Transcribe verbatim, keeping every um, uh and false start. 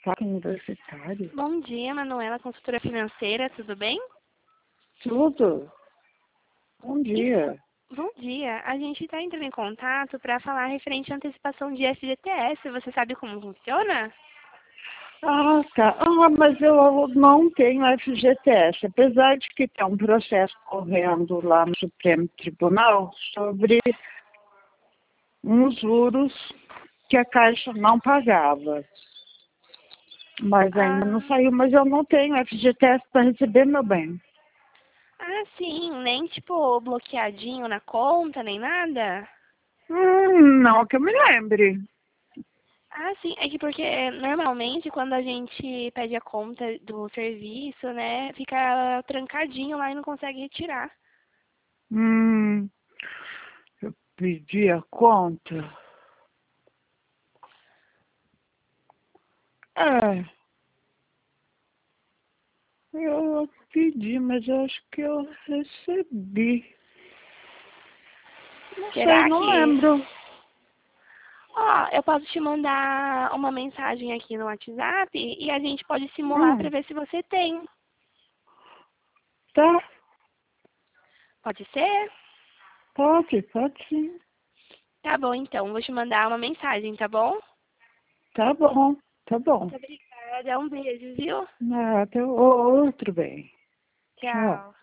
Parque Universitário? Bom dia, Manuela, consultora financeira, tudo bem? Tudo. Bom dia. Bom dia, a gente está entrando em contato para falar referente à antecipação de F G T S. Você sabe como funciona? Ah, tá. Ah, mas eu não tenho F G T S, apesar de que tem um processo correndo lá no Supremo Tribunal sobre uns juros que a Caixa não pagava. Mas ainda não Ah, saiu, mas eu não tenho F G T S para receber meu bem. ah, sim, nem tipo bloqueadinho na conta, nem nada? Hum, não que eu me lembre. Ah, sim, é que porque normalmente quando a gente pede a conta do serviço, né, fica trancadinho lá e não consegue retirar. Hum, eu pedi a conta. É, eu pedi, mas eu acho que eu recebi. Não sei, Será não que... lembro. Ó, eu posso te mandar uma mensagem aqui no WhatsApp e a gente pode simular para Hum, ver se você tem. tá, Pode ser? pode, pode sim. Tá bom, então. Vou te mandar uma mensagem, tá bom? Tá bom, tá bom. Muito obrigada. Um beijo, viu? Ah, até o outro bem. Tchau. Tchau.